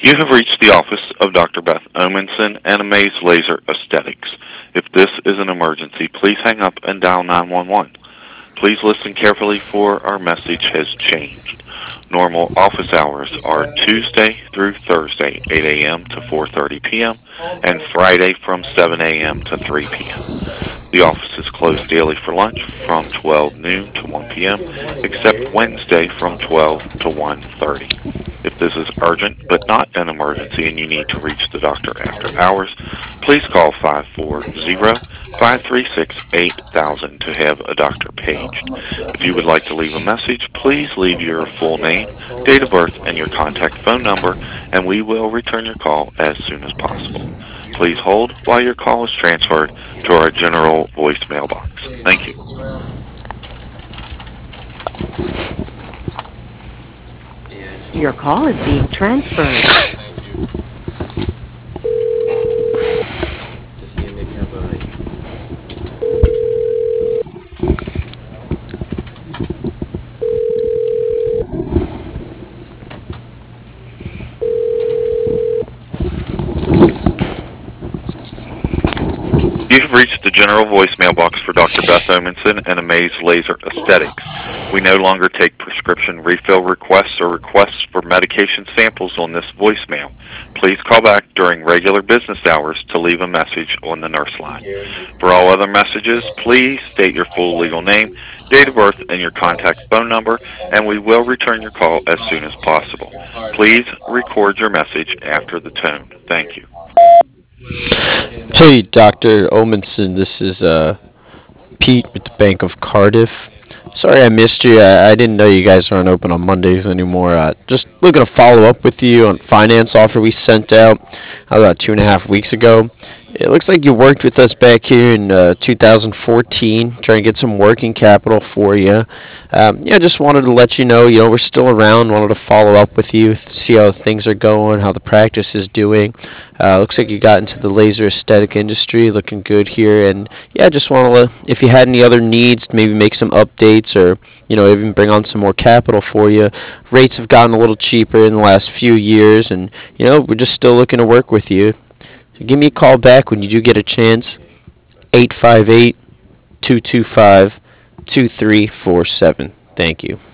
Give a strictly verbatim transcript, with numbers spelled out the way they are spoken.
You have reached the office of Doctor Beth Omenson and Amaze Laser Aesthetics. If this is an emergency, please hang up and dial nine one one. Please listen carefully for our message has changed. Normal office hours are Tuesday through Thursday, eight a m to four thirty p m, and Friday from seven a m to three p m The office is closed daily for lunch from twelve noon to one p m, except Wednesday from twelve to one thirty. If this is urgent but not an emergency and you need to reach the doctor after hours, please call five four zero, five three six, eight thousand to have a doctor paged. If you would like to leave a message, please leave your full name, date of birth, and your contact phone number, and we will return your call as soon as possible. Please hold while your call is transferred to our general voicemail box. Thank you. Your call is being transferred. You have reached the general voicemail box for Doctor Beth Omenson and Amaze Laser Aesthetics. We no longer take prescription refill requests or requests for medication samples on this voicemail. Please call back during regular business hours to leave a message on the nurse line. For all other messages, please state your full legal name, date of birth, and your contact phone number, and we will return your call as soon as possible. Please record your message after the tone. Thank you. Hey, Doctor Omenson, this is uh, Pete with the Bank of Cardiff. Sorry I missed you. I, I didn't know you guys aren't open on Mondays anymore. Uh, just looking to follow up with you on finance offer we sent out about two and a half weeks ago. It looks like you worked with us back here in uh, two thousand fourteen, trying to get some working capital for you. Um, yeah, just wanted to let you know, you know, we're still around. Wanted to follow up with you, see how things are going, how the practice is doing. Uh, looks like you got into the laser aesthetic industry, looking good here. And yeah, just want to, if you had any other needs, maybe make some updates or, you know, even bring on some more capital for you. Rates have gotten a little cheaper in the last few years, and you know, we're just still looking to work with you. Give me a call back when you do get a chance, eight five eight, two two five, two three four seven. Thank you.